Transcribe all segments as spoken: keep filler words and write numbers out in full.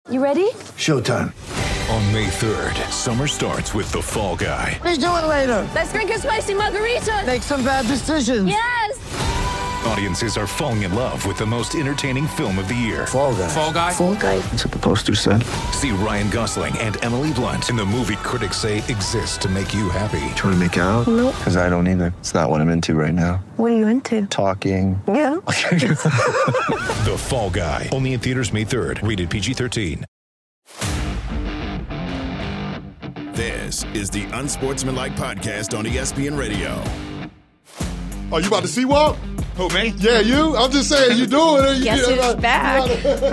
You ready? Showtime. On May third, summer starts with The Fall Guy. Let's do it later. Let's drink a spicy margarita. Make some bad decisions. Yes. Audiences are falling in love with the most entertaining film of the year. Fall Guy. Fall Guy? Fall Guy. That's what the poster said. See Ryan Gosling and Emily Blunt in the movie critics say exists to make you happy. Trying to make it out? Nope. Because I don't either. It's not what I'm into right now. What are you into? Talking. Yeah. The Fall Guy. Only in theaters May third. Rated P G thirteen. This is the Unsportsmanlike Podcast on E S P N Radio. Oh, you about to see Walt? Who, me? Yeah, you? I'm just saying, you doing it. You, Guess you, who's uh, back?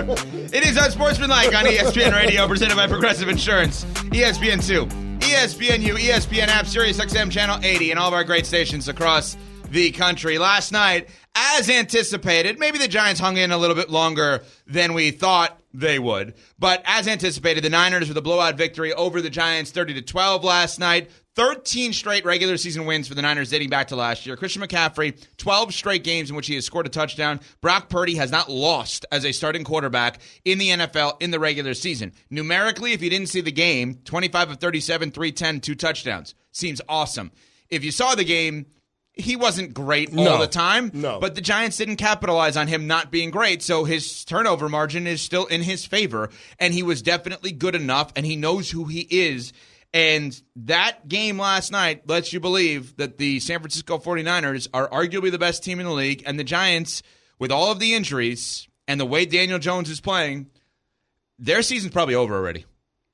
It is Unsportsmanlike on E S P N Radio, presented by Progressive Insurance. E S P N two, E S P N U, E S P N app, Sirius X M Channel eighty, and all of our great stations across the country. Last night, as anticipated, maybe the Giants hung in a little bit longer than we thought they would. But as anticipated, the Niners with a blowout victory over the Giants thirty to twelve last night. thirteen straight regular season wins for the Niners dating back to last year. Christian McCaffrey, twelve straight games in which he has scored a touchdown. Brock Purdy has not lost as a starting quarterback in the N F L in the regular season. Numerically, if you didn't see the game, twenty-five of thirty-seven, three ten, two touchdowns. Seems awesome. If you saw the game, he wasn't great all No, the time, no. but the Giants didn't capitalize on him not being great, so his turnover margin is still in his favor, and he was definitely good enough, and he knows who he is. And that game last night lets you believe that the San Francisco forty-niners are arguably the best team in the league, and the Giants, with all of the injuries and the way Daniel Jones is playing, their season's probably over already.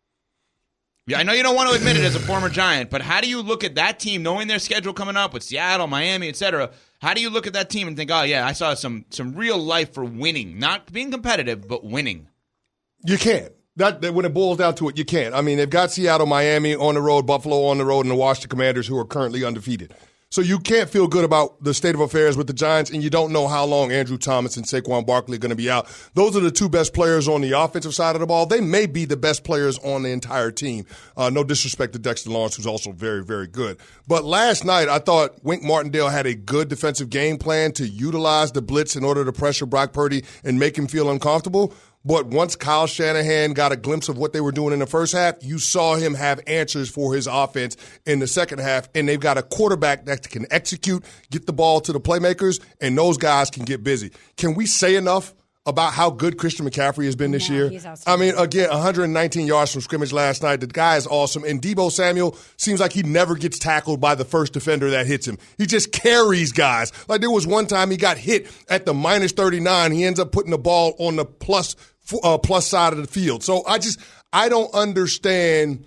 Yeah, I know you don't want to admit it as a former Giant, but how do you look at that team, knowing their schedule coming up with Seattle, Miami, et cetera? How do you look at that team and think, oh, yeah, I saw some some real life for winning, not being competitive, but winning? You can't. That, that when it boils down to it, you can't. I mean, they've got Seattle, Miami on the road, Buffalo on the road, and the Washington Commanders, who are currently undefeated. So you can't feel good about the state of affairs with the Giants, and you don't know how long Andrew Thomas and Saquon Barkley are going to be out. Those are the two best players on the offensive side of the ball. They may be the best players on the entire team. Uh, no disrespect to Dexter Lawrence, who's also very, very good. But last night, I thought Wink Martindale had a good defensive game plan to utilize the blitz in order to pressure Brock Purdy and make him feel uncomfortable. But once Kyle Shanahan got a glimpse of what they were doing in the first half, you saw him have answers for his offense in the second half. And they've got a quarterback that can execute, get the ball to the playmakers, and those guys can get busy. Can we say enough about how good Christian McCaffrey has been this Yeah, year? he's I mean, again, one hundred nineteen yards from scrimmage last night. The guy is awesome. And Deebo Samuel seems like he never gets tackled by the first defender that hits him. He just carries guys. Like there was one time he got hit at the minus thirty-nine. He ends up putting the ball on the plus uh, plus side of the field. So I just, I don't understand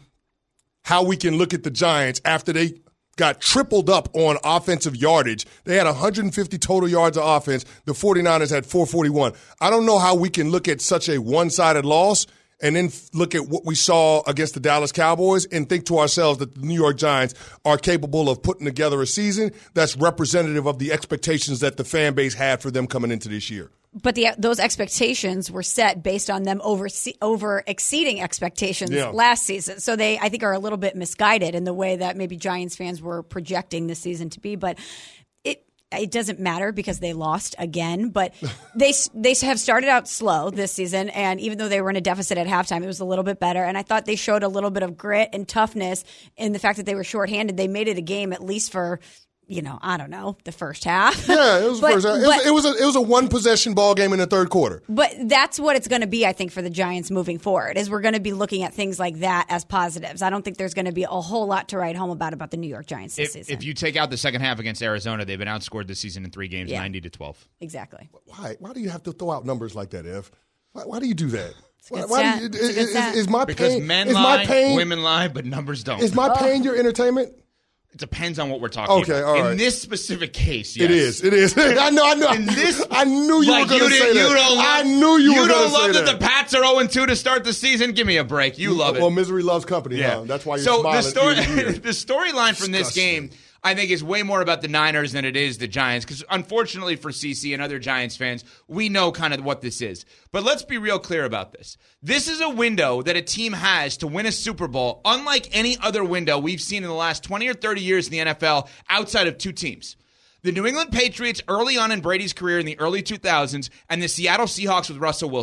how we can look at the Giants after they got tripled up on offensive yardage. They had one hundred fifty total yards of offense. The forty-niners had four forty-one. I don't know how we can look at such a one-sided loss and then look at what we saw against the Dallas Cowboys and think to ourselves that the New York Giants are capable of putting together a season that's representative of the expectations that the fan base had for them coming into this year. But the, those expectations were set based on them over over exceeding expectations Yeah. last season. So they, I think, are a little bit misguided in the way that maybe Giants fans were projecting this season to be. But it it doesn't matter because they lost again. But they they have started out slow this season, and even though they were in a deficit at halftime, it was a little bit better. And I thought they showed a little bit of grit and toughness in the fact that they were shorthanded. They made it a game at least for, you know, I don't know, the first half. Yeah, it was the but, first half. It, but, was, it was a it was a one possession ball game in the third quarter. But that's what it's going to be, I think, for the Giants moving forward, is we're going to be looking at things like that as positives. I don't think there's going to be a whole lot to write home about about the New York Giants this If, season. if you take out the second half against Arizona, they've been outscored this season in three games, Yeah. ninety to twelve. Exactly. Why? Why do you have to throw out numbers like that, Ev? Why, why do you do that? a good Why, why stat. do you, It's a good is, stat. is, is my Because pain? men is lie, my pain? women lie, but numbers don't. Is my pain your entertainment? It depends on what we're talking Okay, about. all In right. this specific case, yes. It is. It is. I know. I know. In this, I knew you like were going to you say did- that. You don't love, I knew you, you were going don't to say love that. that the Pats are oh and two to start the season. Give me a break. You love it. Well, misery loves company. Yeah, Huh? That's why you're so smiling. the story, ear to ear. the storyline from this Disgusting. game, I think, is way more about the Niners than it is the Giants. Because unfortunately for C C and other Giants fans, we know kind of what this is. But let's be real clear about this. This is a window that a team has to win a Super Bowl, unlike any other window we've seen in the last twenty or thirty years in the N F L outside of two teams. The New England Patriots early on in Brady's career in the early two thousands, and the Seattle Seahawks with Russell Wilson.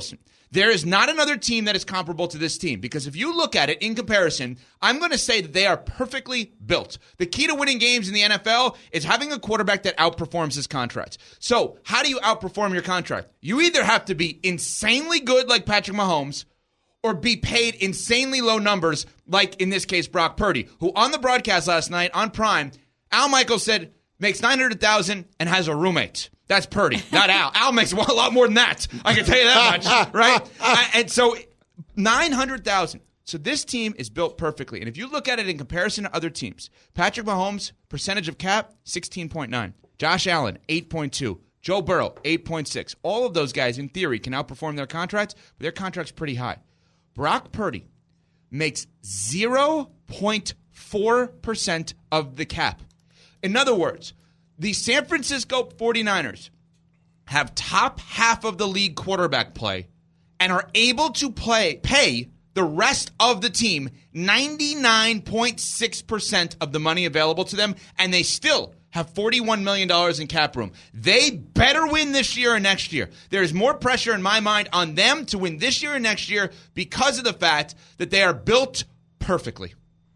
There is not another team that is comparable to this team, because if you look at it in comparison, I'm going to say that they are perfectly built. The key to winning games in the N F L is having a quarterback that outperforms his contract. So how do you outperform your contract? You either have to be insanely good like Patrick Mahomes or be paid insanely low numbers like, in this case, Brock Purdy, who on the broadcast last night on Prime, Al Michaels said makes nine hundred thousand dollars and has a roommate. That's Purdy, not Al. Al makes a lot more than that. I can tell you that much, right? And so nine hundred thousand dollars. So this team is built perfectly. And if you look at it in comparison to other teams, Patrick Mahomes, percentage of cap, sixteen point nine. Josh Allen, eight point two. Joe Burrow, eight point six. All of those guys, in theory, can outperform their contracts, but their contract's pretty high. Brock Purdy makes zero point four percent of the cap. In other words, the San Francisco forty-niners have top half of the league quarterback play and are able to play pay the rest of the team ninety-nine point six percent of the money available to them, and they still have forty-one million dollars in cap room. They better win this year and next year. There is more pressure in my mind on them to win this year and next year because of the fact that they are built perfectly.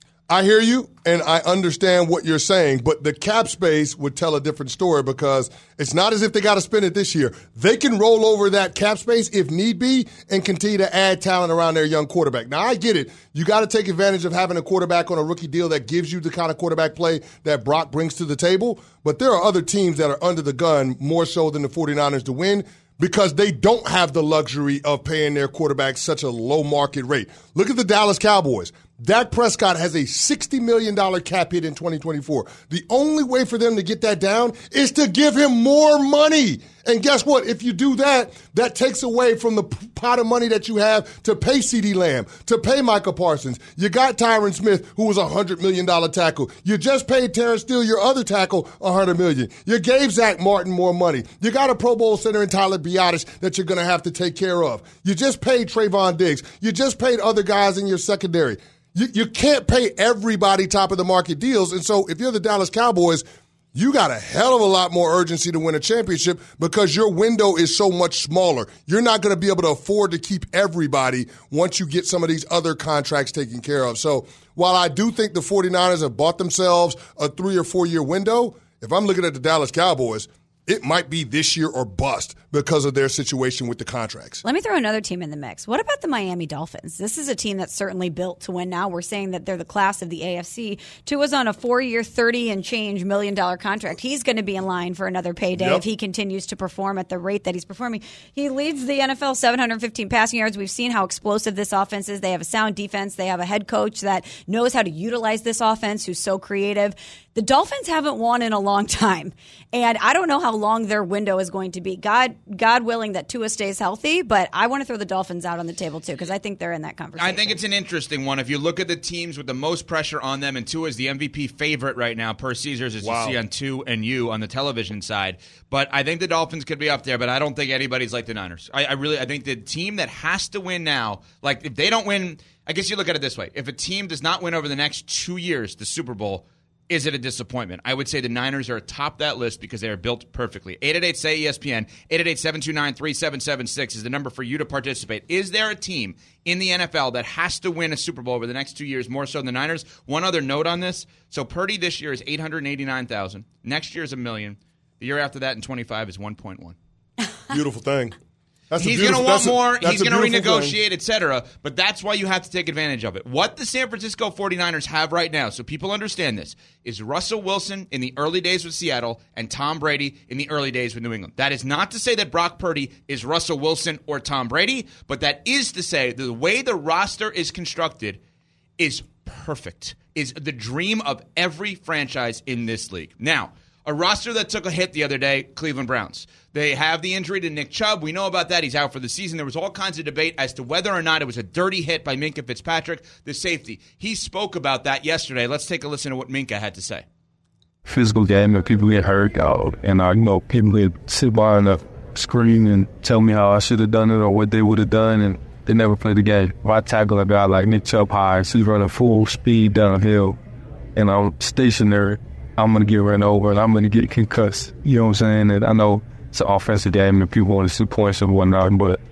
I hear you, and I understand what you're saying, but the cap space would tell a different story because it's not as if they got to spend it this year. They can roll over that cap space if need be and continue to add talent around their young quarterback. Now, I get it. You got to take advantage of having a quarterback on a rookie deal that gives you the kind of quarterback play that Brock brings to the table, but there are other teams that are under the gun more so than the forty-niners to win, because they don't have the luxury of paying their quarterback such a low market rate. Look at the Dallas Cowboys. Dak Prescott has a sixty million dollars cap hit in twenty twenty-four. The only way for them to get that down is to give him more money. And guess what? If you do that, that takes away from the pot of money that you have to pay CeeDee Lamb, to pay Micah Parsons. You got Tyron Smith, who was a one hundred million dollars tackle. You just paid Terrence Steele, your other tackle, one hundred million dollars. You gave Zach Martin more money. You got a Pro Bowl center in Tyler Biadasz that you're going to have to take care of. You just paid Trayvon Diggs. You just paid other guys in your secondary. You, you can't pay everybody top of the market deals. And so if you're the Dallas Cowboys, you got a hell of a lot more urgency to win a championship because your window is so much smaller. You're not going to be able to afford to keep everybody once you get some of these other contracts taken care of. So while I do think the forty-niners have bought themselves a three- or four-year window, if I'm looking at the Dallas Cowboys, it might be this year or bust because of their situation with the contracts. Let me throw another team in the mix. What about the Miami Dolphins? This is a team that's certainly built to win now. We're saying that they're the class of the A F C. Tua's on a four-year, thirty and change million dollar contract. He's going to be in line for another payday yep. if he continues to perform at the rate that he's performing. He leads the N F L seven hundred fifteen passing yards. We've seen how explosive this offense is. They have a sound defense. They have a head coach that knows how to utilize this offense, who's so creative. The Dolphins haven't won in a long time, and I don't know how long their window is going to be. God, God willing that Tua stays healthy, but I want to throw the Dolphins out on the table too because I think they're in that conversation. I think it's an interesting one. If you look at the teams with the most pressure on them, and Tua is the M V P favorite right now per Caesars, as wow. you see on two and you on the television side. But I think the Dolphins could be up there, but I don't think anybody's like the Niners. I, I really, I think the team that has to win now, like if they don't win, I guess you look at it this way: if a team does not win over the next two years, the Super Bowl. Is it a disappointment? I would say the Niners are atop that list because they are built perfectly. eight eight eight, S A Y, E S P N, eight eight eight, seven two nine, three seven seven six is the number for you to participate. Is there a team in the N F L that has to win a Super Bowl over the next two years more so than the Niners? One other note on this. So Purdy this year is eight hundred eighty-nine thousand. Next year is a million. The year after that in twenty-five is one point one. Beautiful thing. That's he's going to want more. A, he's going to renegotiate, et cetera. But that's why you have to take advantage of it. What the San Francisco forty-niners have right now, so people understand this, is Russell Wilson in the early days with Seattle and Tom Brady in the early days with New England. That is not to say that Brock Purdy is Russell Wilson or Tom Brady, but that is to say the way the roster is constructed is perfect, is the dream of every franchise in this league. Now, a roster that took a hit the other day, Cleveland Browns. They have the injury to Nick Chubb. We know about that. He's out for the season. There was all kinds of debate as to whether or not it was a dirty hit by Minkah Fitzpatrick, the safety. He spoke about that yesterday. Let's take a listen to what Minkah had to say. Physical game and people get hurt, uh, and uh, you know, people get sit behind the screen and tell me how I should have done it or what they would have done, and they never play the game. If I tackle a guy like Nick Chubb high, he's running full speed downhill, and I'm stationary, I'm going to get run over and I'm going to get concussed. You know what I'm saying? And I know it's an offensive game and people want to see points and whatnot, but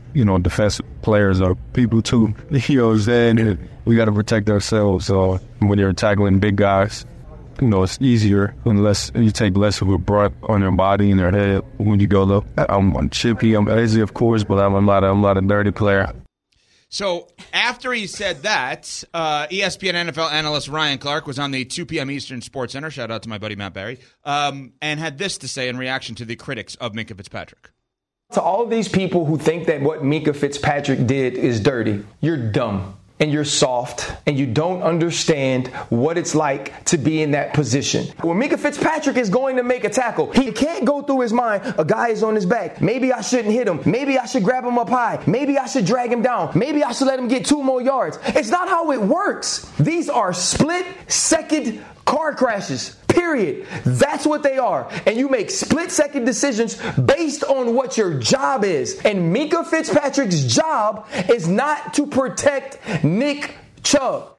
you know, defensive players are people too. You know what I'm saying? And we got to protect ourselves. So when you're tackling big guys, you know, it's easier unless you take less of a brunt on your body and your head when you go low. I'm, I'm chippy, I'm lazy, of course, but I'm, I'm not a, I'm not a dirty player. So after he said that, uh, E S P N N F L analyst Ryan Clark was on the two p.m. Eastern Sports Center, shout out to my buddy Matt Barry, um, and had this to say in reaction to the critics of Minkah Fitzpatrick. To all of these people who think that what Minkah Fitzpatrick did is dirty, you're dumb. And you're soft, and you don't understand what it's like to be in that position. When Minkah Fitzpatrick is going to make a tackle, he can't go through his mind, a guy is on his back. Maybe I shouldn't hit him. Maybe I should grab him up high. Maybe I should drag him down. Maybe I should let him get two more yards. It's not how it works. These are split-second car crashes. Period. That's what they are. And you make split-second decisions based on what your job is. And Minkah Fitzpatrick's job is not to protect Nick Chubb.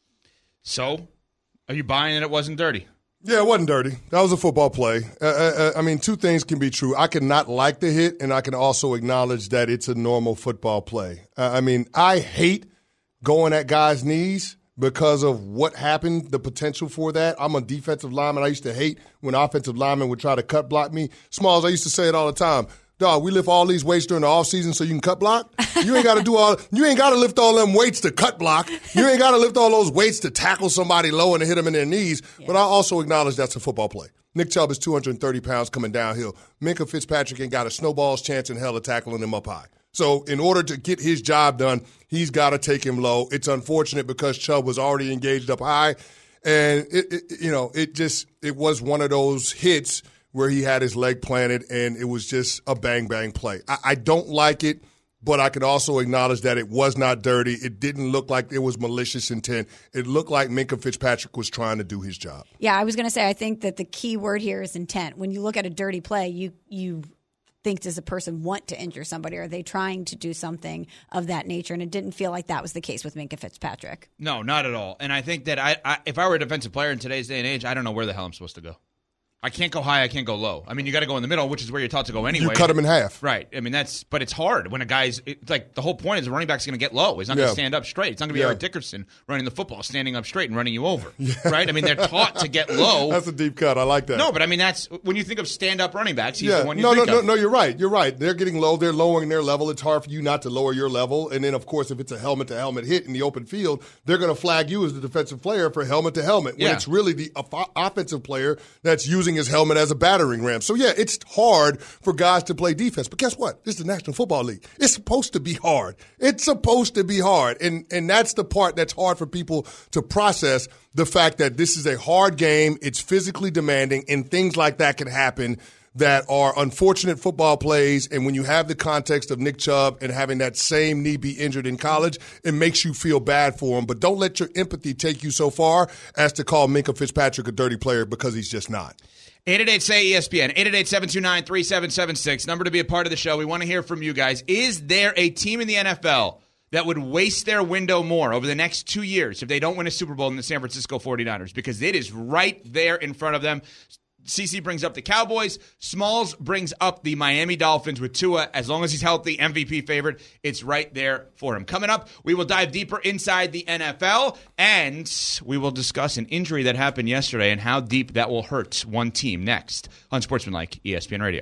So, are you buying that it wasn't dirty? Yeah, it wasn't dirty. That was a football play. Uh, uh, I mean, two things can be true. I can not like the hit, and I can also acknowledge that it's a normal football play. Uh, I mean, I hate going at guys' knees because of what happened, the potential for that. I'm a defensive lineman. I used to hate when offensive linemen would try to cut block me. Smalls, I used to say it all the time. Dog, we lift all these weights during the offseason so you can cut block? You ain't got to do all, you ain't got to lift all them weights to cut block. You ain't got to lift all those weights to tackle somebody low and to hit them in their knees. Yeah. But I also acknowledge that's a football play. Nick Chubb is two hundred thirty pounds coming downhill. Minkah Fitzpatrick ain't got a snowball's chance in hell of tackling him up high. So in order to get his job done, he's got to take him low. It's unfortunate because Chubb was already engaged up high. And, it, it, you know, it just it was one of those hits where he had his leg planted, and it was just a bang-bang play. I, I don't like it, but I can also acknowledge that it was not dirty. It didn't look like it was malicious intent. It looked like Minkah Fitzpatrick was trying to do his job. Yeah, I was going to say, I think that the key word here is intent. When you look at a dirty play, you you – think, does a person want to injure somebody? Are they trying to do something of that nature? And it didn't feel like that was the case with Minkah Fitzpatrick. No, not at all. And I think that I, I if I were a defensive player in today's day and age, I don't know where the hell I'm supposed to go. I can't go high, I can't go low. I mean, you got to go in the middle, which is where you're taught to go anyway. You cut him in half. Right. I mean, that's, but it's hard when a guy's, it's like the whole point is the running back's going to get low. He's not yeah. going to stand up straight. It's not going to be yeah. Eric Dickerson running the football, standing up straight and running you over. Yeah. Right? I mean, they're taught to get low. That's a deep cut. I like that. No, but I mean, that's, when you think of stand-up running backs, he's yeah. the one you no, think no, of. No, no, you're right. You're right. They're getting low. They're lowering their level. It's hard for you not to lower your level. And then, of course, if it's a helmet-to-helmet hit in the open field, they're going to flag you as the defensive player for helmet-to-helmet when yeah. it's really the off- offensive player that's using his helmet as a battering ram. So, yeah, it's hard for guys to play defense. But guess what? This is the National Football League. It's supposed to be hard. It's supposed to be hard. And and that's the part that's hard for people to process, the fact that this is a hard game, it's physically demanding, and things like that can happen that are unfortunate football plays. And when you have the context of Nick Chubb and having that same knee be injured in college, it makes you feel bad for him. But don't let your empathy take you so far as to call Minkah Fitzpatrick a dirty player, because he's just not. eight eight eight, S A Y, E S P N, eight eight eight, seven two nine, three seven seven six. Number to be a part of the show. We want to hear from you guys. Is there a team in the N F L that would waste their window more over the next two years if they don't win a Super Bowl than the San Francisco forty-niners? Because it is right there in front of them. C C brings up the Cowboys. Smalls brings up the Miami Dolphins with Tua. As long as he's healthy, M V P favorite, it's right there for him. Coming up, we will dive deeper inside the N F L, and we will discuss an injury that happened yesterday and how deep that will hurt one team next on Sportsmanlike E S P N Radio.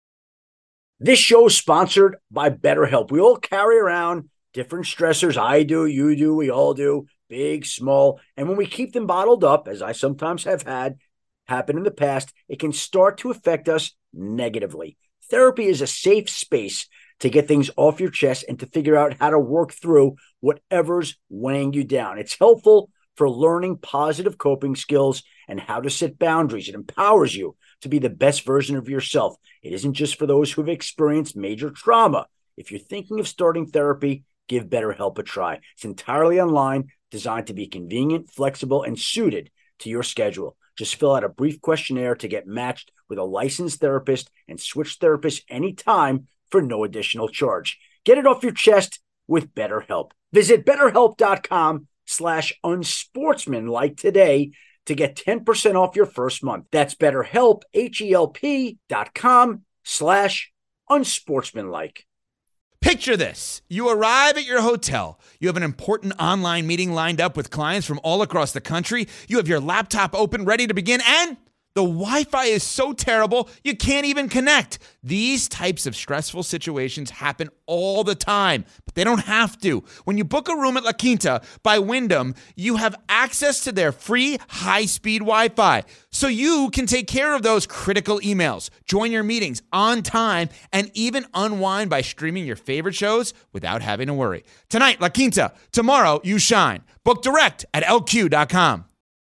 This show is sponsored by BetterHelp. We all carry around different stressors. I do, you do, we all do, big, small. And when we keep them bottled up, as I sometimes have had happen in the past, it can start to affect us negatively. Therapy is a safe space to get things off your chest and to figure out how to work through whatever's weighing you down. It's helpful for learning positive coping skills and how to set boundaries. It empowers you to be the best version of yourself. It isn't just for those who've experienced major trauma. If you're thinking of starting therapy, give BetterHelp a try. It's entirely online, designed to be convenient, flexible, and suited to your schedule. Just fill out a brief questionnaire to get matched with a licensed therapist and switch therapists anytime for no additional charge. Get it off your chest with BetterHelp. Visit BetterHelp.com slash unsportsmanlike today to get ten percent off your first month. That's BetterHelp, H E L P dot com slash unsportsmanlike. Picture this. You arrive at your hotel. You have an important online meeting lined up with clients from all across the country. You have your laptop open, ready to begin, and the Wi-Fi is so terrible, you can't even connect. These types of stressful situations happen all the time, but they don't have to. When you book a room at La Quinta by Wyndham, you have access to their free high-speed Wi-Fi, so you can take care of those critical emails, join your meetings on time, and even unwind by streaming your favorite shows without having to worry. Tonight, La Quinta. Tomorrow, you shine. Book direct at L Q dot com.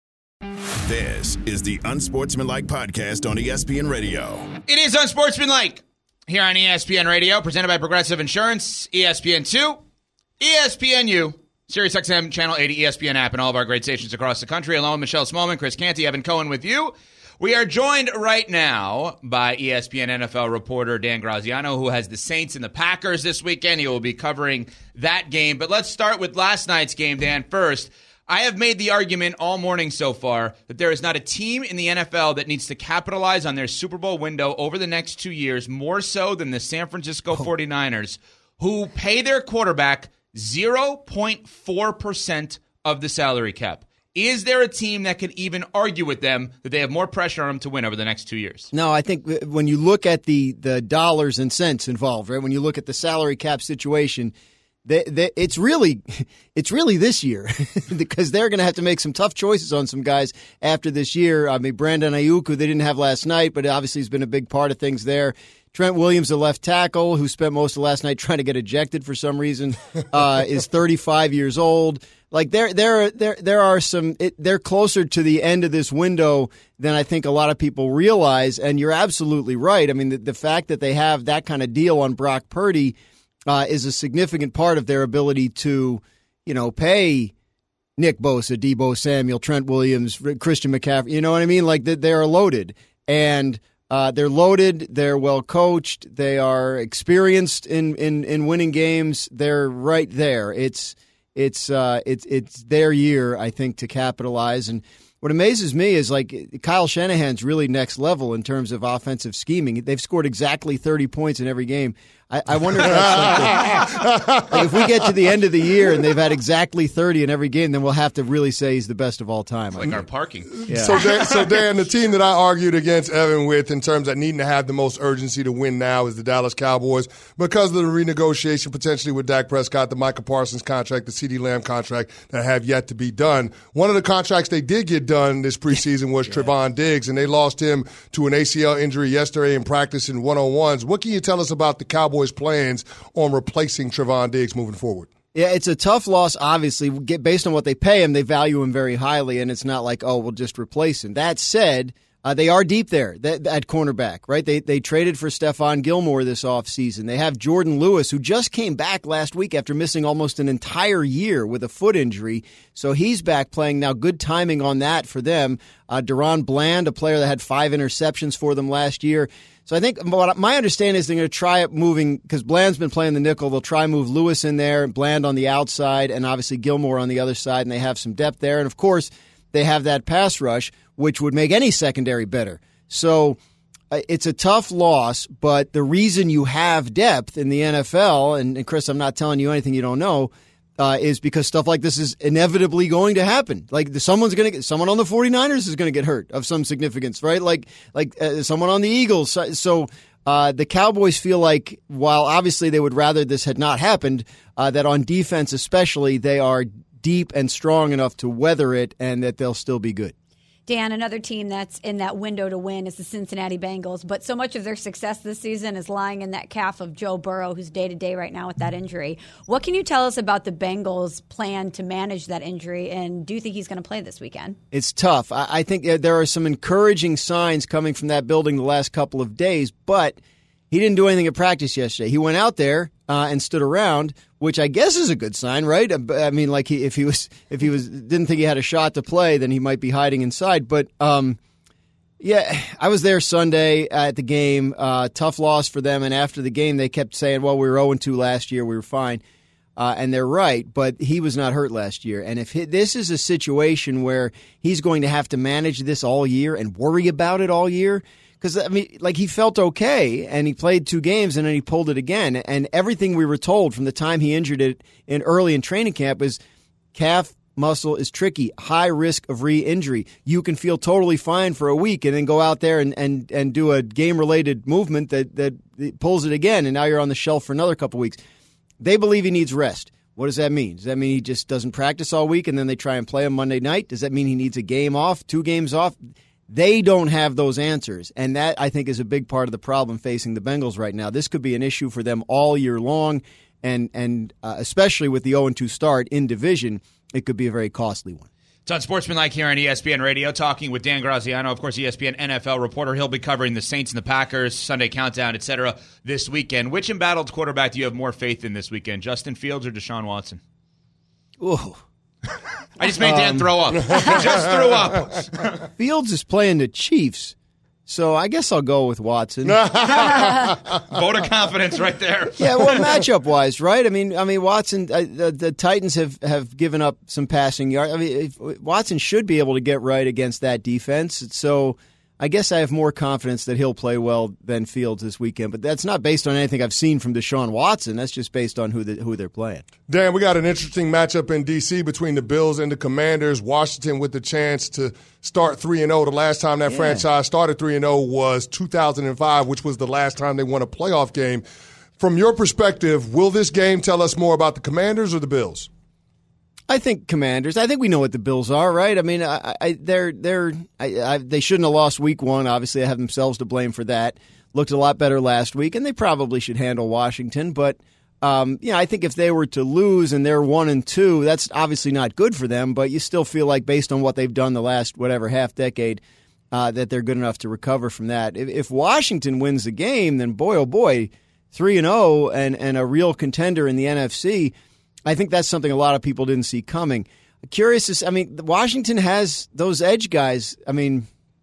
This is the Unsportsmanlike Podcast on E S P N Radio. It is Unsportsmanlike here on E S P N Radio, presented by Progressive Insurance, E S P N two, E S P N U, Sirius X M, Channel eighty, E S P N app, and all of our great stations across the country. Along with Michelle Smallman, Chris Canty, Evan Cohen with you. We are joined right now by E S P N N F L reporter Dan Graziano, who has the Saints and the Packers this weekend. He will be covering that game. But let's start with last night's game, Dan, first. I have made the argument all morning so far that there is not a team in the N F L that needs to capitalize on their Super Bowl window over the next two years more so than the San Francisco forty-niners, who pay their quarterback zero point four percent of the salary cap. Is there a team that can even argue with them that they have more pressure on them to win over the next two years? No, I think when you look at the, the dollars and cents involved, right, when you look at the salary cap situation, They, they, it's really, it's really this year because they're going to have to make some tough choices on some guys after this year. I mean, Brandon Ayuk, who they didn't have last night, but obviously has been a big part of things there. Trent Williams, the left tackle, who spent most of last night trying to get ejected for some reason, uh, is thirty-five years old. Like there, there, there, there are some. It, they're closer to the end of this window than I think a lot of people realize. And you're absolutely right. I mean, the, the fact that they have that kind of deal on Brock Purdy Uh, is a significant part of their ability to, you know, pay Nick Bosa, Deebo Samuel, Trent Williams, Christian McCaffrey. You know what I mean? Like they are loaded, and uh, they're loaded. They're well coached. They are experienced in, in, in winning games. They're right there. It's it's uh, it's it's their year, I think, to capitalize. And what amazes me is like Kyle Shanahan's really next level in terms of offensive scheming. They've scored exactly thirty points in every game. I, I wonder if that's something. Like if we get to the end of the year and they've had exactly thirty in every game, then we'll have to really say he's the best of all time. Like our parking. Yeah. So, Dan, so Dan, the team that I argued against Evan with in terms of needing to have the most urgency to win now is the Dallas Cowboys because of the renegotiation potentially with Dak Prescott, the Micah Parsons contract, the CeeDee Lamb contract that have yet to be done. One of the contracts they did get done this preseason was yeah. Trevon Diggs, and they lost him to an A C L injury yesterday in practice in one-on-ones. What can you tell us about the Cowboys' plans on replacing Trevon Diggs moving forward? Yeah, it's a tough loss, obviously. Based on what they pay him, they value him very highly, and it's not like, oh, we'll just replace him. That said, uh, they are deep there at cornerback, right? They they traded for Stephon Gilmore this offseason. They have Jordan Lewis, who just came back last week after missing almost an entire year with a foot injury. So he's back playing now. Good timing on that for them. Uh, Deron Bland, a player that had five interceptions for them last year. So I think what my understanding is they're going to try it moving because Bland's been playing the nickel. They'll try and move Lewis in there, Bland on the outside, and obviously Gilmore on the other side, and they have some depth there. And, of course, they have that pass rush, which would make any secondary better. So uh, it's a tough loss, but the reason you have depth in the N F L, and, and Chris, I'm not telling you anything you don't know, Uh, is because stuff like this is inevitably going to happen. Like someone's going to get someone on the forty-niners is going to get hurt of some significance, right? Like like uh, someone on the Eagles. So uh, the Cowboys feel like while obviously they would rather this had not happened, uh, that on defense especially they are deep and strong enough to weather it, and that they'll still be good. Dan, another team that's in that window to win is the Cincinnati Bengals, but so much of their success this season is lying in that calf of Joe Burrow, who's day-to-day right now with that injury. What can you tell us about the Bengals' plan to manage that injury, and do you think he's going to play this weekend? It's tough. I, I think there are some encouraging signs coming from that building the last couple of days, but he didn't do anything at practice yesterday. He went out there uh, and stood around, which I guess is a good sign, right? I mean, like he, if he was, if he was, didn't think he had a shot to play, then he might be hiding inside. But um, yeah, I was there Sunday at the game. Uh, tough loss for them, and after the game, they kept saying, "Well, we were oh and two last year. We were fine," uh, and they're right. But he was not hurt last year, and if he, this is a situation where he's going to have to manage this all year and worry about it all year. because I mean, like he felt okay and he played two games and then he pulled it again. And everything we were told from the time he injured it in early in training camp is calf muscle is tricky, high risk of re-injury. You can feel totally fine for a week and then go out there and, and, and do a game-related movement that, that pulls it again, and now you're on the shelf for another couple weeks. They believe he needs rest. What does that mean? Does that mean he just doesn't practice all week and then they try and play him Monday night? Does that mean he needs a game off, two games off? They don't have those answers, and that, I think, is a big part of the problem facing the Bengals right now. This could be an issue for them all year long, and, and uh, especially with the oh and two start in division, it could be a very costly one. It's Unsportsmanlike here on E S P N Radio, talking with Dan Graziano, of course, E S P N N F L reporter. He'll be covering the Saints and the Packers, Sunday Countdown, et cetera, this weekend. Which embattled quarterback do you have more faith in this weekend, Justin Fields or Deshaun Watson? Ooh. I just made Dan um, throw up. He just threw up. Fields is playing the Chiefs, so I guess I'll go with Watson. Vote of confidence right there. Yeah, well, matchup-wise, right? I mean, I mean, Watson. Uh, the, the Titans have, have given up some passing yards. I mean, if, Watson should be able to get right against that defense. So I guess I have more confidence that he'll play well than Fields this weekend. But that's not based on anything I've seen from Deshaun Watson. That's just based on who the, who they're playing. Dan, we got an interesting matchup in D C between the Bills and the Commanders. Washington with the chance to start three and oh. The last time that yeah. franchise started three and oh was two thousand five, which was the last time they won a playoff game. From your perspective, will this game tell us more about the Commanders or the Bills? I think Commanders. I think we know what the Bills are, right? I mean, I, I, they're they're I, I, they shouldn't have lost Week One. Obviously, they have themselves to blame for that. Looked a lot better last week, and they probably should handle Washington. But um, you know, I think if they were to lose and they're one and two, that's obviously not good for them. But you still feel like, based on what they've done the last whatever half decade, uh, that they're good enough to recover from that. If, if Washington wins the game, then boy oh boy, three and zero and and a real contender in the N F C. I think that's something a lot of people didn't see coming. Curious to see, I mean, Washington has those edge guys. I mean,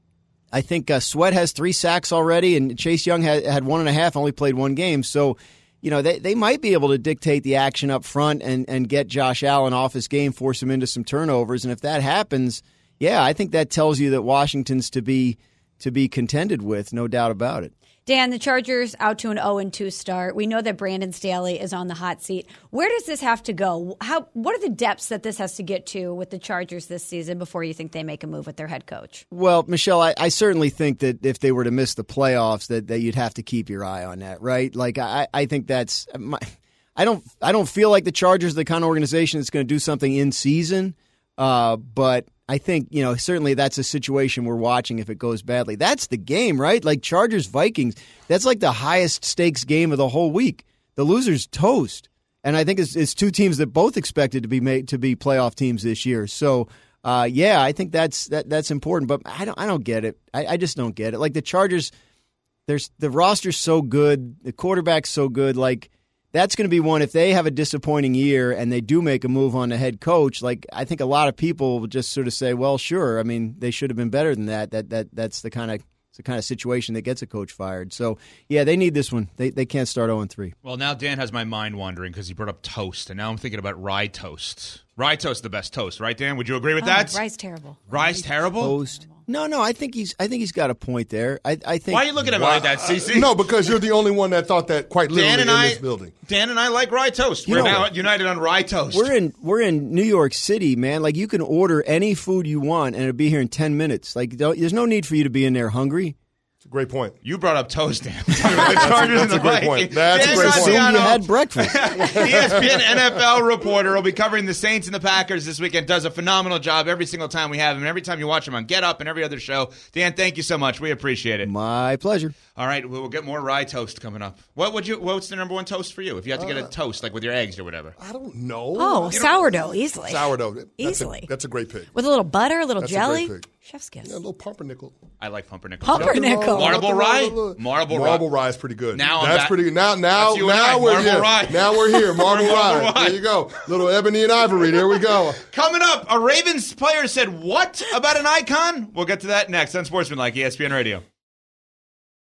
I think uh, Sweat has three sacks already, and Chase Young had, had one and a half, only played one game. So, you know, they, they might be able to dictate the action up front and, and get Josh Allen off his game, force him into some turnovers. And if that happens, yeah, I think that tells you that Washington's to be to be contended with, no doubt about it. Dan, the Chargers out to an oh and two start. We know that Brandon Staley is on the hot seat. Where does this have to go? How? What are the depths that this has to get to with the Chargers this season before you think they make a move with their head coach? Well, Michelle, I, I certainly think that if they were to miss the playoffs, that, that you'd have to keep your eye on that, right? Like, I, I think that's my, I don't I don't feel like the Chargers are the kind of organization that's going to do something in season, uh, but I think, you know, certainly that's a situation we're watching if it goes badly. That's the game, right? Like Chargers Vikings, that's like the highest stakes game of the whole week. The loser's toast. And I think it's, it's two teams that both expected to be made to be playoff teams this year. So, uh, yeah, I think that's that that's important. But I don't I don't get it. I, I just don't get it. Like the Chargers, there's the roster's so good, the quarterback's so good. Like, that's going to be one, if they have a disappointing year and they do make a move on the head coach, like I think a lot of people will just sort of say, well, sure. I mean, they should have been better than that. That that That's the kind of the kind of situation that gets a coach fired. So, yeah, they need this one. They they can't start oh and three. Well, now Dan has my mind wandering because he brought up toast, and now I'm thinking about rye toast. Rye toast is the best toast, right, Dan? Would you agree with oh, that? Rye's terrible. Rye's terrible? Toast. No, no, I think he's I think he's got a point there. I, I think. Why are you looking at me like that, Cece? No, because you're the only one that thought that quite literally Dan and in I, this building. Dan and I like rye toast. We're You know, now united on rye toast. We're in we're in New York City, man. Like you can order any food you want and it'll be here in ten minutes. Like don't- there's no need for you to be in there hungry. It's a great point. You brought up toast, Dan. the Chargers and the a great Vikings. point. That's Dan a great point. Assume Graziano, you had breakfast. E S P N N F L reporter, will be covering the Saints and the Packers this weekend. Does a phenomenal job every single time we have him, and every time you watch him on Get Up and every other show. Dan, thank you so much. We appreciate it. My pleasure. All right, we'll get more rye toast coming up. What would you? What's the number one toast for you? If you had to get a toast, like with your eggs or whatever. I don't know. Oh, sourdough, easily. Sourdough. That's Easily. A, that's a great pick. With a little butter, a little That's jelly. a great pick. Chef's kiss. Yeah, a little pumpernickel. I like pumpernickel. Pumpernickel. Marble rye? Marble rye. Marble rye is pretty good. Now I'm That's back. pretty good. Now, now, That's you and I. now we're Marble here. rye. Now we're here. Marble, Marble rye. rye. There you go. Little ebony and ivory. There we go. Coming up, a Ravens player said what about an icon? We'll get to that next on Sportsmanlike, E S P N Radio.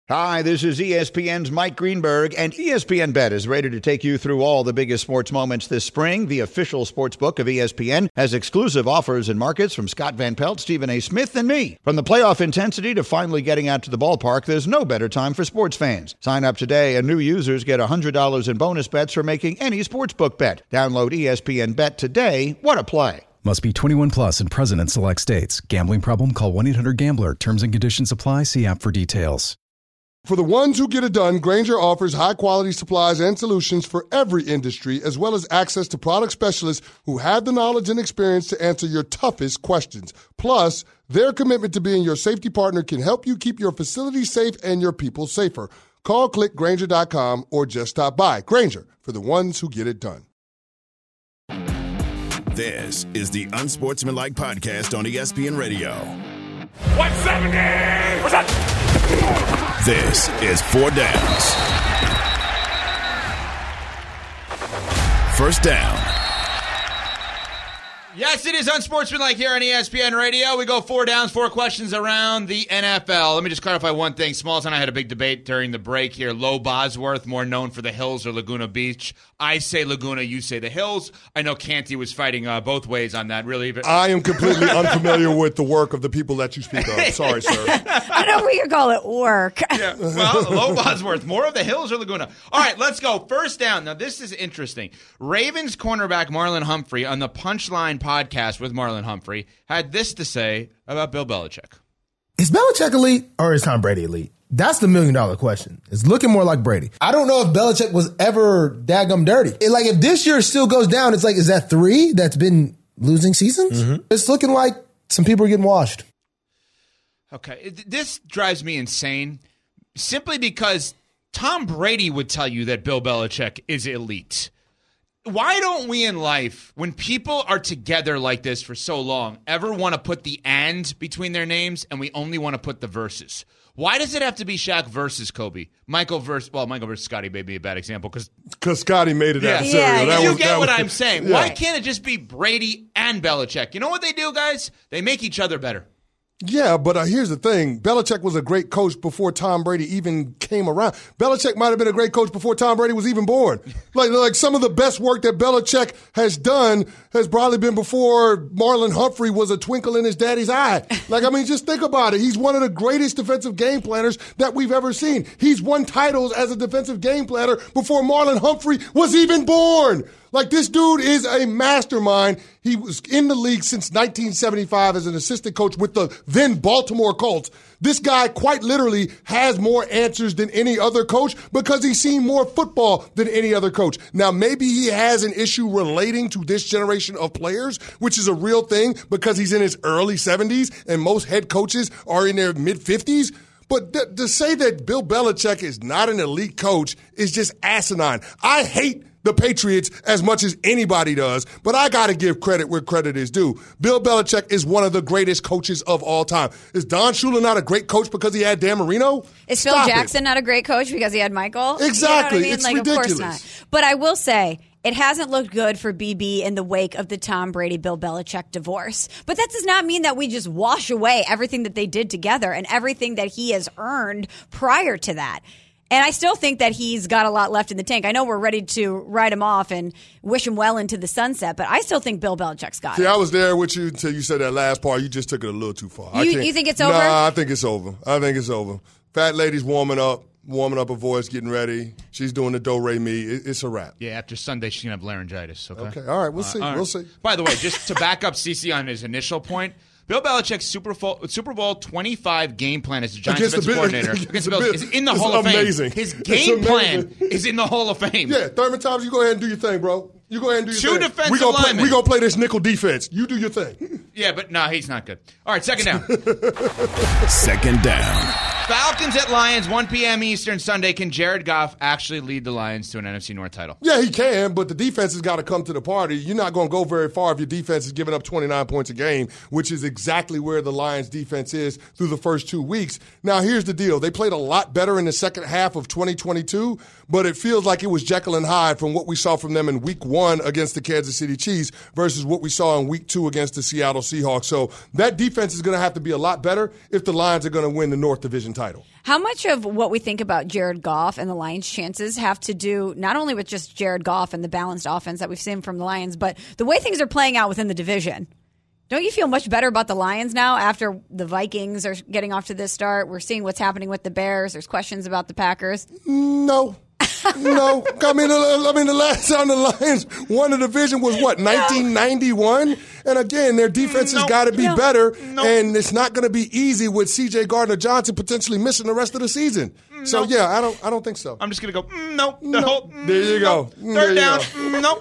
Hi, this is E S P N's Mike Greenberg, and E S P N Bet is ready to take you through all the biggest sports moments this spring. The official sports book of E S P N has exclusive offers and markets from Scott Van Pelt, Stephen A. Smith, and me. From the playoff intensity to finally getting out to the ballpark, there's no better time for sports fans. Sign up today, and new users get one hundred dollars in bonus bets for making any sportsbook bet. Download E S P N Bet today. What a play. Must be twenty-one plus and present in select states. Gambling problem? Call one eight hundred gambler. Terms and conditions apply. See app for details. For the ones who get it done, Grainger offers high-quality supplies and solutions for every industry, as well as access to product specialists who have the knowledge and experience to answer your toughest questions. Plus, their commitment to being your safety partner can help you keep your facility safe and your people safer. Call click Grainger dot com or just stop by. Grainger, for the ones who get it done. This is the Unsportsmanlike Podcast on E S P N Radio. one seventy! What's up? This is Four Downs. First down. Yes, it is Unsportsmanlike here on E S P N Radio. We go four downs, four questions around the N F L. Let me just clarify one thing. Smalls and I had a big debate during the break here. Low Bosworth, more known for the Hills or Laguna Beach. I say Laguna, you say the Hills. I know Canty was fighting uh, both ways on that. Really, I am completely unfamiliar with the work of the people that you speak of. Sorry, sir. I know we could call it work. Yeah, well, Low Bosworth, more of the Hills or Laguna. All right, let's go. First down. Now, this is interesting. Ravens cornerback Marlon Humphrey on the Punchline podcast with Marlon Humphrey had this to say about Bill Belichick. Is Belichick elite or is Tom Brady elite? That's the million dollar question. It's looking more like Brady. I don't know if Belichick was ever daggum dirty. It, like if this year still goes down, it's like, is that three that's been losing seasons? Mm-hmm. It's looking like some people are getting washed. Okay, this drives me insane simply because Tom Brady would tell you that Bill Belichick is elite. Why don't we in life, when people are together like this for so long, ever want to put the and between their names and we only want to put the verses? Why does it have to be Shaq versus Kobe? Michael versus, well, Michael versus Scotty may be a bad example because because Scotty made it yeah. adversarial. Yeah, that you was, get that what was, I'm saying. Yeah. Why can't it just be Brady and Belichick? You know what they do, guys? They make each other better. Yeah, but uh, here's the thing. Belichick was a great coach before Tom Brady even came around. Belichick might have been a great coach before Tom Brady was even born. Like, like some of the best work that Belichick has done has probably been before Marlon Humphrey was a twinkle in his daddy's eye. Like, I mean, just think about it. He's one of the greatest defensive game planners that we've ever seen. He's won titles as a defensive game planner before Marlon Humphrey was even born. Like, this dude is a mastermind. He was in the league since nineteen seventy-five as an assistant coach with the then Baltimore Colts. This guy quite literally has more answers than any other coach because he's seen more football than any other coach. Now, maybe he has an issue relating to this generation of players, which is a real thing because he's in his early seventies and most head coaches are in their mid-fifties. But th- to say that Bill Belichick is not an elite coach is just asinine. I hate the Patriots as much as anybody does, but I got to give credit where credit is due. Bill Belichick is one of the greatest coaches of all time. Is Don Shula not a great coach because he had Dan Marino? Is Phil Stop Jackson it. not a great coach because he had Michael? Exactly. You know what I mean? It's like, ridiculous. Of course not. But I will say, it hasn't looked good for B B in the wake of the Tom Brady-Bill Belichick divorce. But that does not mean that we just wash away everything that they did together and everything that he has earned prior to that. And I still think that he's got a lot left in the tank. I know we're ready to write him off and wish him well into the sunset, but I still think Bill Belichick's got See, it. I was there with you until you said that last part. You just took it a little too far. I You, can't- you think it's over? Nah, I think it's over. I think it's over. Fat lady's warming up, warming up her voice, getting ready. She's doing the do-re-mi. It, it's a wrap. Yeah, after Sunday, she's going to have laryngitis. Okay. Okay, all right, we'll see. all right. We'll see. By the way, just to back up CeCe on his initial point, Bill Belichick's Super Bowl, Super Bowl twenty-five game plan as the Giants Against the defensive Bill- coordinator against against the the Bills Bill- is in the it's Hall of amazing. Fame. His It's game plan amazing. is in the Hall of Fame. Yeah, Thurman Thomas, you go ahead and do your thing, bro. You go ahead and do your Two thing. defensive we gonna play, linemen. we gonna play this nickel defense. You do your thing. Yeah, but no, he's not good. All right, second down. Second down. Falcons at Lions, one p.m. Eastern Sunday. Can Jared Goff actually lead the Lions to an N F C North title? Yeah, he can, but the defense has got to come to the party. You're not going to go very far if your defense is giving up twenty-nine points a game, which is exactly where the Lions' defense is through the first two weeks. Now, here's the deal. They played a lot better in the second half of twenty twenty-two, but it feels like it was Jekyll and Hyde from what we saw from them in week one against the Kansas City Chiefs versus what we saw in week two against the Seattle Seahawks. So that defense is going to have to be a lot better if the Lions are going to win the North Division title. How much of what we think about Jared Goff and the Lions' chances have to do not only with just Jared Goff and the balanced offense that we've seen from the Lions, but the way things are playing out within the division? Don't you feel much better about the Lions now after the Vikings are getting off to this start? We're seeing what's happening with the Bears. There's questions about the Packers. No. No, I mean, I mean, the last time the Lions won the division was what, nineteen ninety-one? And again, their defense has No. got to be No. better, No. and it's not going to be easy with C J Gardner-Johnson potentially missing the rest of the season. So yeah, I don't, I don't think so. I'm just gonna go. Mm, no, No. no. mm, There you no. go. Mm, Third there you down. go. Mm, nope.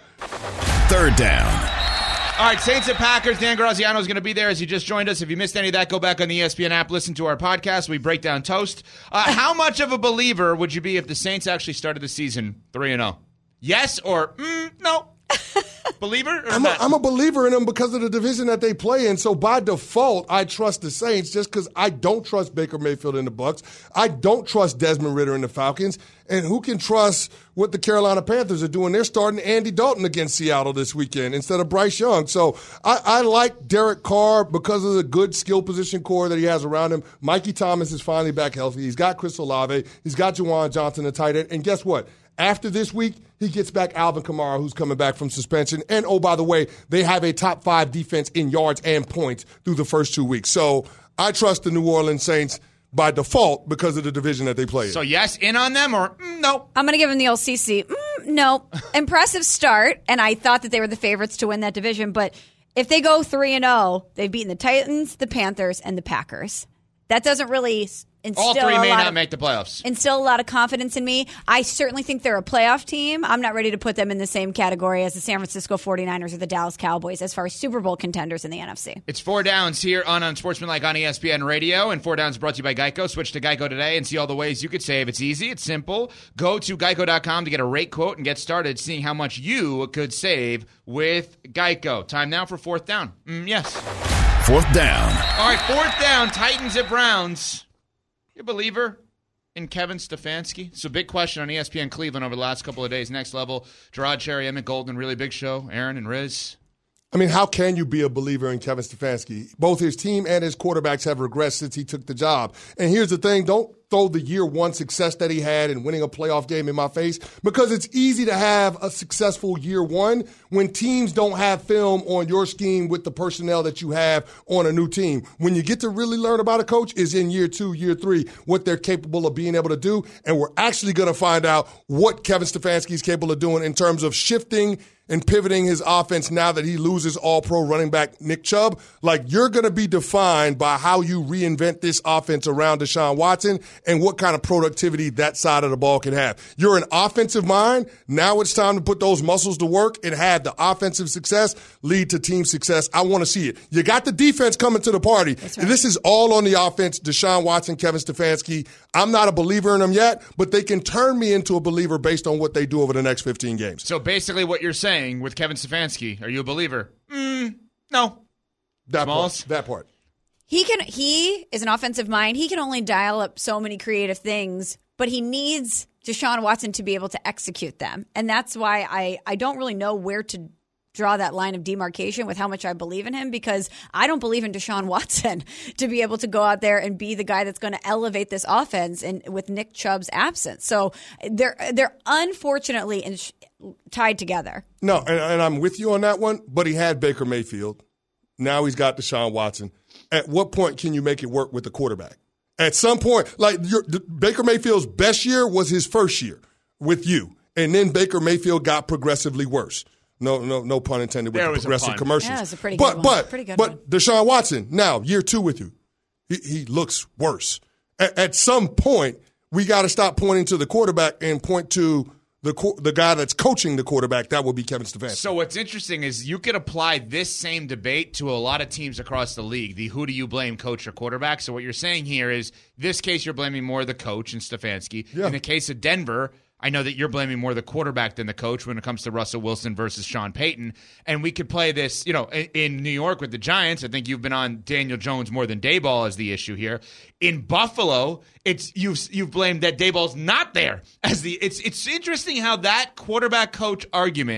Third down. All right, Saints and Packers. Dan Graziano is going to be there as he just joined us. If you missed any of that, go back on the E S P N app, listen to our podcast. We break down toast. Uh, how much of a believer would you be if the Saints actually started the season three and oh? Yes or mm, no? Believer or I'm not? a, I'm a believer in them because of the division that they play in. So by default, I trust the Saints just because I don't trust Baker Mayfield in the Bucs. I don't trust Desmond Ridder in the Falcons. And who can trust what the Carolina Panthers are doing? They're starting Andy Dalton against Seattle this weekend instead of Bryce Young. So I, I like Derek Carr because of the good skill position core that he has around him. Mikey Thomas is finally back healthy. He's got Chris Olave. He's got Juwan Johnson, the tight end. And guess what? After this week, he gets back Alvin Kamara, who's coming back from suspension. And, oh, by the way, they have a top five defense in yards and points through the first two weeks. So I trust the New Orleans Saints by default because of the division that they play in. So yes, in on them or mm, no? I'm going to give him the old C C. Mm, no. Impressive start, and I thought that they were the favorites to win that division. But if they go three and oh, they've beaten the Titans, the Panthers, and the Packers. That doesn't really instill All three a may lot not of, make the playoffs. instill a lot of confidence in me. I certainly think they're a playoff team. I'm not ready to put them in the same category as the San Francisco forty-niners or the Dallas Cowboys as far as Super Bowl contenders in the N F C. It's Four Downs here on Unsportsmanlike on E S P N Radio, and Four Downs brought to you by Geico. Switch to Geico today and see all the ways you could save. It's easy. It's simple. Go to geico dot com to get a rate quote and get started seeing how much you could save with Geico. Time now for fourth down. Mm, yes. Fourth down. All right, fourth down, Titans at Browns. You a believer in Kevin Stefanski? It's a big question on E S P N Cleveland over the last couple of days. Next level, Gerard Cherry, Emmett Golden, really big show. Aaron and Riz. I mean, how can you be a believer in Kevin Stefanski? Both his team and his quarterbacks have regressed since he took the job. And here's the thing, don't throw the year one success that he had in winning a playoff game in my face, because it's easy to have a successful year one when teams don't have film on your scheme with the personnel that you have on a new team. When you get to really learn about a coach is in year two, year three, what they're capable of being able to do. And we're actually going to find out what Kevin Stefanski is capable of doing in terms of shifting and pivoting his offense now that he loses all-pro running back Nick Chubb. Like, you're going to be defined by how you reinvent this offense around Deshaun Watson and what kind of productivity that side of the ball can have. You're an offensive mind. Now it's time to put those muscles to work and have the offensive success lead to team success. I want to see it. You got the defense coming to the party. Right. This is all on the offense. Deshaun Watson, Kevin Stefanski. I'm not a believer in them yet, but they can turn me into a believer based on what they do over the next fifteen games. So basically what you're saying with Kevin Stefanski, are you a believer? Mm, no. That Smalls? part. That part. He can. He is an offensive mind. He can only dial up so many creative things, but he needs Deshaun Watson to be able to execute them. And that's why I, I don't really know where to draw that line of demarcation with how much I believe in him, because I don't believe in Deshaun Watson to be able to go out there and be the guy that's going to elevate this offense and with Nick Chubb's absence. So they're they're unfortunately in, tied together. No, and, and I'm with you on that one, but he had Baker Mayfield. Now he's got Deshaun Watson. At what point can you make it work with the quarterback? At some point, like your, Baker Mayfield's best year was his first year with you, and then Baker Mayfield got progressively worse. No, no, no pun intended with there the progressive commercials. Yeah, it was a pretty but, good one. But, pretty good but one. Deshaun Watson, now year two with you, he, he looks worse. At, at some point, we got to stop pointing to the quarterback and point to the the guy that's coaching the quarterback. That would be Kevin Stefanski. So what's interesting is you could apply this same debate to a lot of teams across the league. The who do you blame, coach or quarterback? So what you're saying here is, this case you're blaming more the coach and Stefanski. Yeah. In the case of Denver, I know that you're blaming more the quarterback than the coach when it comes to Russell Wilson versus Sean Payton. And we could play this, you know, in, in New York with the Giants. I think you've been on Daniel Jones more than Daboll as the issue here. In Buffalo, it's you've you've blamed that Daboll's not there as the. It's it's interesting how that quarterback coach argument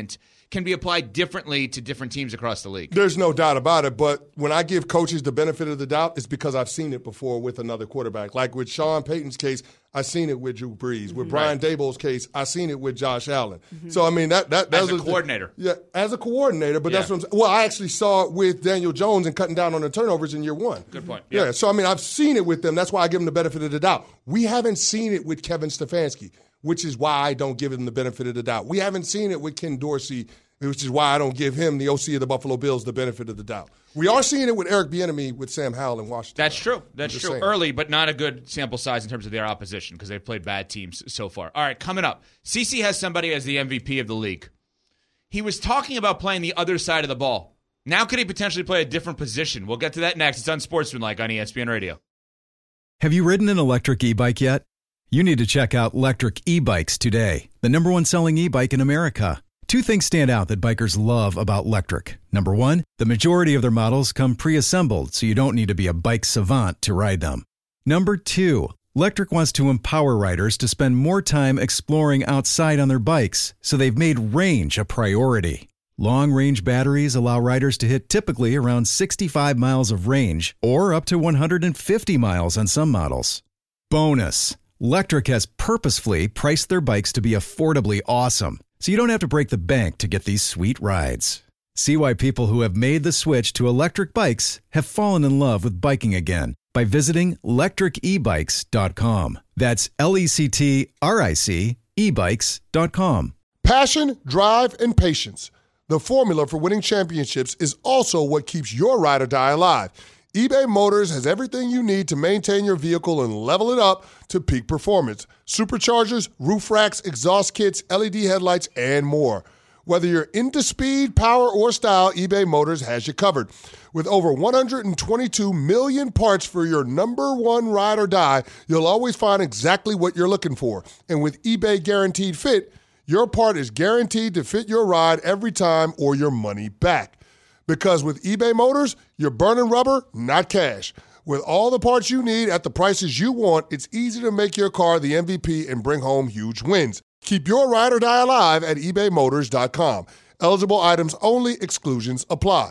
can be applied differently to different teams across the league. There's no doubt about it, but when I give coaches the benefit of the doubt, it's because I've seen it before with another quarterback. Like with Sean Payton's case, I've seen it with Drew Brees. With Brian Right. Daboll's case, I've seen it with Josh Allen. So, I mean, that that, that As a was coordinator. Yeah, as a coordinator, but that's Yeah. what I'm saying. Well, I actually saw it with Daniel Jones and cutting down on the turnovers in year one. Good point. Yeah. So, I mean, I've seen it with them. That's why I give them the benefit of the doubt. We haven't seen it with Kevin Stefanski, which is why I don't give him the benefit of the doubt. We haven't seen it with Ken Dorsey, which is why I don't give him, the O C of the Buffalo Bills, the benefit of the doubt. We are seeing it with Eric Bieniemy with Sam Howell in Washington. That's true. That's just true. saying. Early, but not a good sample size in terms of their opposition because they've played bad teams so far. All right, coming up. CeCe has somebody as the M V P of the league. He was talking about playing the other side of the ball. Now could he potentially play a different position? We'll get to that next. It's Unsportsmanlike on E S P N Radio. Have you ridden an electric e-bike yet? You need to check out Lectric E-Bikes today, the number one selling e-bike in America. Two things stand out that bikers love about Lectric. Number one, the majority of their models come pre-assembled, so you don't need to be a bike savant to ride them. Number two, Lectric wants to empower riders to spend more time exploring outside on their bikes, so they've made range a priority. Long-range batteries allow riders to hit typically around sixty-five miles of range, or up to one hundred fifty miles on some models. Bonus, Lectric has purposefully priced their bikes to be affordably awesome, so you don't have to break the bank to get these sweet rides. See why people who have made the switch to electric bikes have fallen in love with biking again by visiting lectric e bikes dot com. That's L E C T R I C e bikes dot com. Passion, drive, and patience. The formula for winning championships is also what keeps your ride or die alive. eBay Motors has everything you need to maintain your vehicle and level it up to peak performance. Superchargers, roof racks, exhaust kits, L E D headlights, and more. Whether you're into speed, power, or style, eBay Motors has you covered. With over one hundred twenty-two million parts for your number one ride or die, you'll always find exactly what you're looking for. And with eBay Guaranteed Fit, your part is guaranteed to fit your ride every time or your money back. Because with eBay Motors, you're burning rubber, not cash. With all the parts you need at the prices you want, it's easy to make your car the M V P and bring home huge wins. Keep your ride or die alive at ebay motors dot com. Eligible items only. Exclusions apply.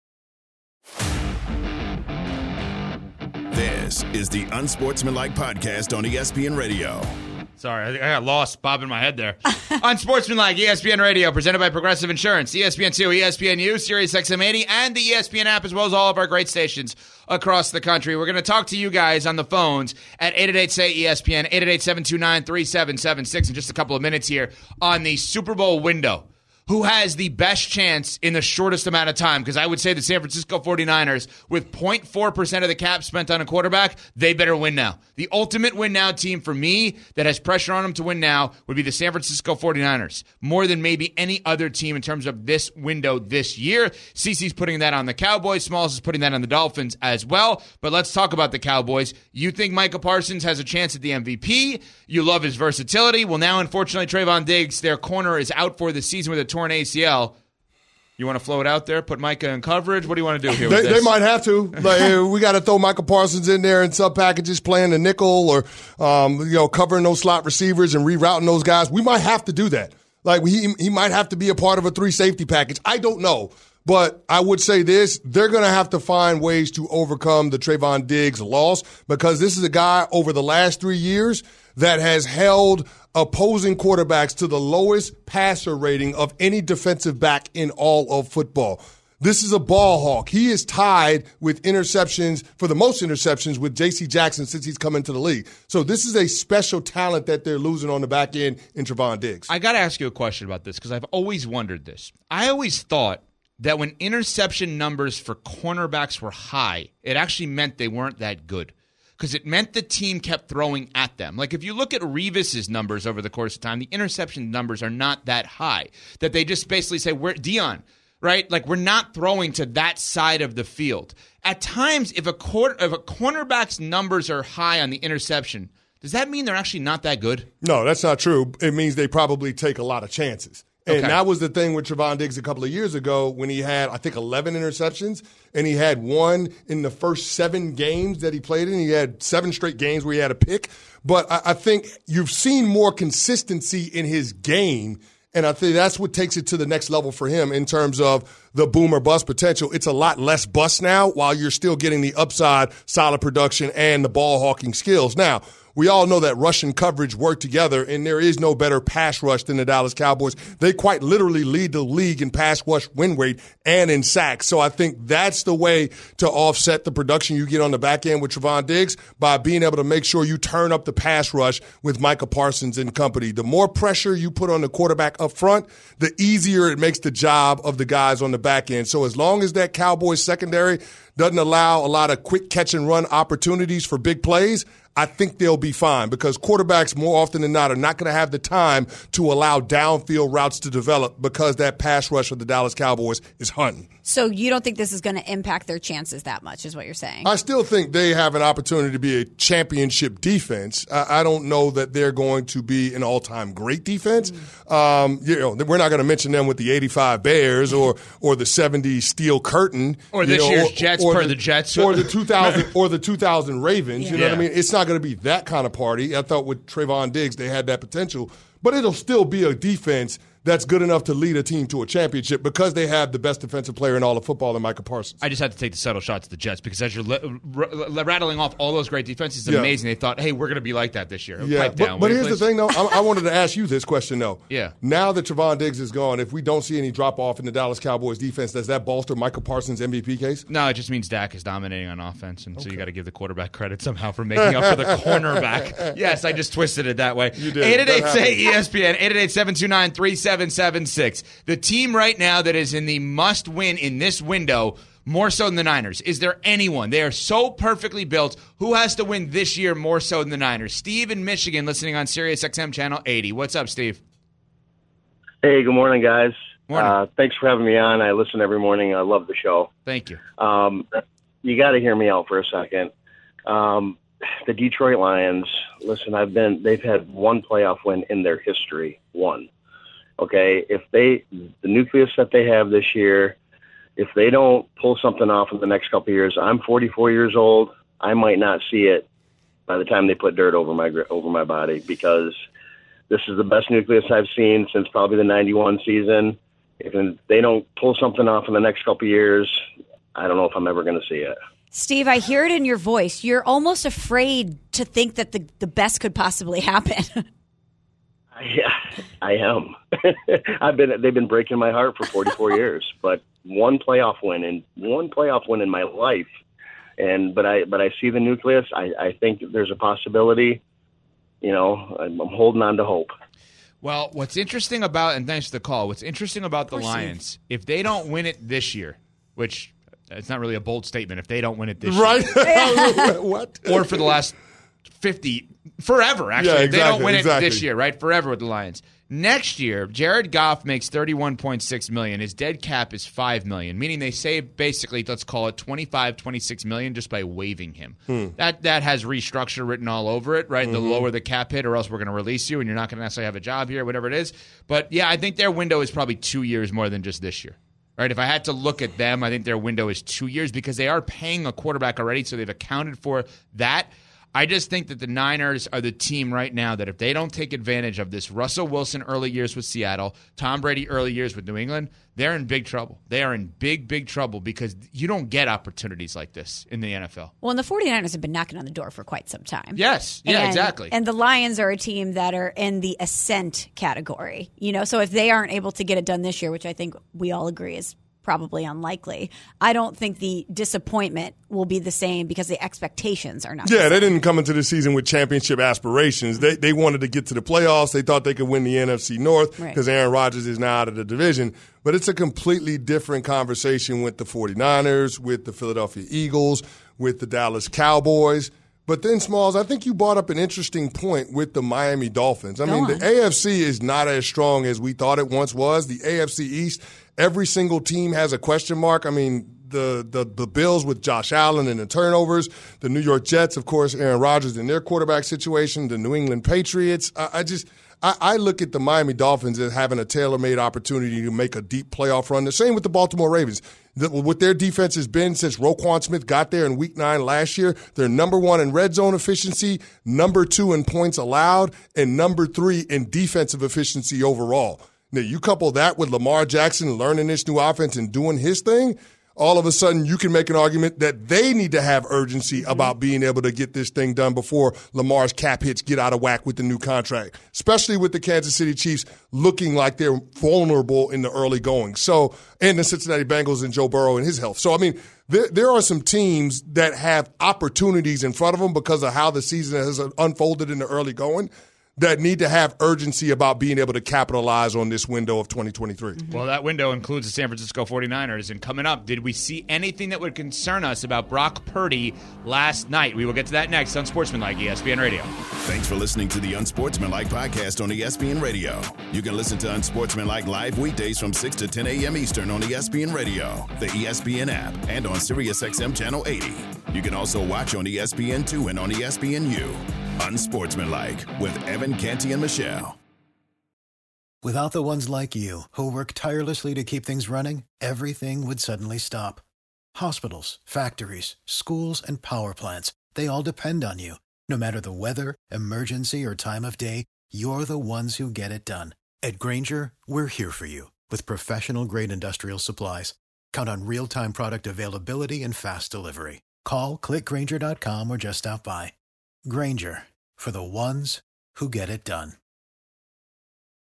This is the Unsportsmanlike Podcast on E S P N Radio. Sorry, I think I got lost bobbing my head there. Unsportsmanlike, E S P N Radio, presented by Progressive Insurance, E S P N two, E S P N U, Sirius X M eighty, and the E S P N app, as well as all of our great stations across the country. We're going to talk to you guys on the phones at eight eight eight, S A Y, E S P N, eight eight eight, seven two nine, three seven seven six in just a couple of minutes here on the Super Bowl window. Who has the best chance in the shortest amount of time? Because I would say the San Francisco forty-niners, with zero point four percent of the cap spent on a quarterback, they better win now. The ultimate win now team for me that has pressure on them to win now would be the San Francisco forty-niners, more than maybe any other team in terms of this window this year. CeCe's putting that on the Cowboys. Smalls is putting that on the Dolphins as well. But let's talk about the Cowboys. You think Micah Parsons has a chance at the M V P. You love his versatility. Well, now, unfortunately, Trayvon Diggs, their corner, is out for the season with a torn A C L. You want to float out there, put Micah in coverage? What do you want to do here with They, this? they might have to. Like, we got to throw Michael Parsons in there in sub packages, playing the nickel, or um, you know, covering those slot receivers and rerouting those guys. We might have to do that. Like he he might have to be a part of a three safety package. I don't know. But I would say this, they're going to have to find ways to overcome the Trayvon Diggs loss, because this is a guy over the last three years that has held opposing quarterbacks to the lowest passer rating of any defensive back in all of football. This is a ball hawk. He is tied with interceptions, for the most interceptions, with J C Jackson since he's come into the league. So this is a special talent that they're losing on the back end in Trayvon Diggs. I got to ask you a question about this, because I've always wondered this. I always thought that when interception numbers for cornerbacks were high, it actually meant they weren't that good, because it meant the team kept throwing at them. Like if you look at Revis's numbers over the course of time, the interception numbers are not that high, that they just basically say, we're Dion, right? Like we're not throwing to that side of the field. At times, if a, quarter, if a cornerback's numbers are high on the interception, does that mean they're actually not that good? No, that's not true. It means they probably take a lot of chances. And Okay. that was the thing with Trayvon Diggs a couple of years ago when he had, I think, eleven interceptions, and he had one in the first seven games that he played in. He had seven straight games where he had a pick. But I, I think you've seen more consistency in his game, And I think that's what takes it to the next level for him in terms of the boom or bust potential. It's a lot less bust now while you're still getting the upside, solid production, and the ball hawking skills. Now, we all know that rush and coverage work together, and there is no better pass rush than the Dallas Cowboys. They quite literally lead the league in pass rush win rate and in sacks. So I think that's the way to offset the production you get on the back end with Trevon Diggs, by being able to make sure you turn up the pass rush with Micah Parsons and company. The more pressure you put on the quarterback up front, the easier it makes the job of the guys on the back end. So as long as that Cowboys secondary doesn't allow a lot of quick catch and run opportunities for big plays, I think they'll be fine, because quarterbacks more often than not are not going to have the time to allow downfield routes to develop, because that pass rush of the Dallas Cowboys is hunting. So you don't think this is going to impact their chances that much, is what you're saying? I still think they have an opportunity to be a championship defense. I, I don't know that they're going to be an all-time great defense. Mm. Um, you know, we're not going to mention them with the eighty-five Bears or or the seventy Steel Curtain, or this know, year's or, Jets or per the, the Jets, or the two thousand or the two thousand Ravens. Yeah. You know Yeah. what I mean? It's not going to be that kind of party. I thought with Trevon Diggs they had that potential, but it'll still be a defense that's good enough to lead a team to a championship, because they have the best defensive player in all of football in Micah Parsons. I just had to take the subtle shot to the Jets, because as you're li- r- rattling off all those great defenses, it's Yeah. amazing. They thought, hey, we're going to be like that this year. Yeah, Pipe but, down. but Will you here's the please? thing, though. I, I wanted to ask you this question, though. Yeah. Now that Trevon Diggs is gone, if we don't see any drop-off in the Dallas Cowboys defense, does that bolster Micah Parsons' M V P case? No, it just means Dak is dominating on offense, and so you got to give the quarterback credit somehow for making up for the cornerback. Yes, I just twisted it that way. You did. eight eight eight That say E S P N, eight eight eight, seven two nine, three seven seven six. The team right now that is in the must-win in this window, more so than the Niners. Is there anyone? They are so perfectly built. Who has to win this year more so than the Niners? Steve in Michigan, listening on Sirius X M Channel eighty. What's up, Steve? Hey, good morning, guys. Morning. Uh, thanks for having me on. I listen every morning. I love the show. Thank you. Um, you got to hear me out for a second. Um, the Detroit Lions, listen, I've been, they've had one playoff win in their history. One. Okay. If they, the nucleus that they have this year, if they don't pull something off in the next couple of years, I'm forty-four years old. I might not see it by the time they put dirt over my, over my body, because this is the best nucleus I've seen since probably the ninety-one season. If they don't pull something off in the next couple of years, I don't know if I'm ever going to see it. Steve, I hear it in your voice. You're almost afraid to think that the, the best could possibly happen. Yeah, I am. I've been. They've been breaking my heart for forty-four years, but one playoff win and one playoff win in my life, and but I but I see the nucleus. I, I think there's a possibility. You know, I'm, I'm holding on to hope. Well, what's interesting about, and thanks for the call, what's interesting about the Lions, if they don't win it this year, which it's not really a bold statement, if they don't win it this Right. year. What? Or for the last fifty, forever, actually. Yeah, if they don't exactly, win it exactly. this year, right? Forever with the Lions. Next year, Jared Goff makes thirty-one point six million dollars. His dead cap is five million dollars, meaning they save basically, let's call it twenty-five, twenty-six million dollars just by waiving him. Hmm. That that has restructure written all over it, right? The Mhm. lower the cap hit, or else we're going to release you and you're not going to necessarily have a job here, whatever it is. But yeah, I think their window is probably two years more than just this year. Right? If I had to look at them, I think their window is two years because they are paying a quarterback already, so they've accounted for that. I just think that the Niners are the team right now that if they don't take advantage of this Russell Wilson early years with Seattle, Tom Brady early years with New England, they're in big trouble. They are in big, big trouble because you don't get opportunities like this in the N F L. Well, and the 49ers have been knocking on the door for quite some time. Yes. Yeah, and, exactly. And the Lions are a team that are in the ascent category. You know, so if they aren't able to get it done this year, which I think we all agree is probably unlikely, I don't think the disappointment will be the same because the expectations are not. Yeah, they didn't come into the season with championship aspirations. They they wanted to get to the playoffs. They thought they could win the N F C North because Right. Aaron Rodgers is now out of the division. But it's a completely different conversation with the 49ers, with the Philadelphia Eagles, with the Dallas Cowboys. But then, Smalls, I think you brought up an interesting point with the Miami Dolphins. I Go mean, on. the A F C is not as strong as we thought it once was. The A F C East, every single team has a question mark. I mean, the, the the Bills with Josh Allen and the turnovers, the New York Jets, of course, Aaron Rodgers in their quarterback situation, the New England Patriots. I, I just I, I look at the Miami Dolphins as having a tailor-made opportunity to make a deep playoff run. The same with the Baltimore Ravens. The, what their defense has been since Roquan Smith got there in week nine last year, they're number one in red zone efficiency, number two in points allowed, and number three in defensive efficiency overall. Now, you couple that with Lamar Jackson learning this new offense and doing his thing, all of a sudden you can make an argument that they need to have urgency about being able to get this thing done before Lamar's cap hits get out of whack with the new contract, especially with the Kansas City Chiefs looking like they're vulnerable in the early going. So, and the Cincinnati Bengals and Joe Burrow and his health. So, I mean, there, there are some teams that have opportunities in front of them because of how the season has unfolded in the early going that need to have urgency about being able to capitalize on this window of twenty twenty-three. Well, that window includes the San Francisco forty-niners. And coming up, did we see anything that would concern us about Brock Purdy last night? We will get to that next on Sportsmanlike E S P N Radio. Thanks for listening to the Unsportsmanlike podcast on E S P N Radio. You can listen to Unsportsmanlike live weekdays from six to ten a.m. Eastern on E S P N Radio, the E S P N app, and on SiriusXM Channel eighty. You can also watch on E S P N two and on E S P N U. Unsportsmanlike with Evan Canty and Michelle. Without the ones like you, who work tirelessly to keep things running, everything would suddenly stop. Hospitals, factories, schools, and power plants, they all depend on you. No matter the weather, emergency, or time of day, you're the ones who get it done. At Grainger, we're here for you with professional-grade industrial supplies. Count on real-time product availability and fast delivery. Call, click Grainger dot com, or just stop by. Grainger, for the ones who get it done.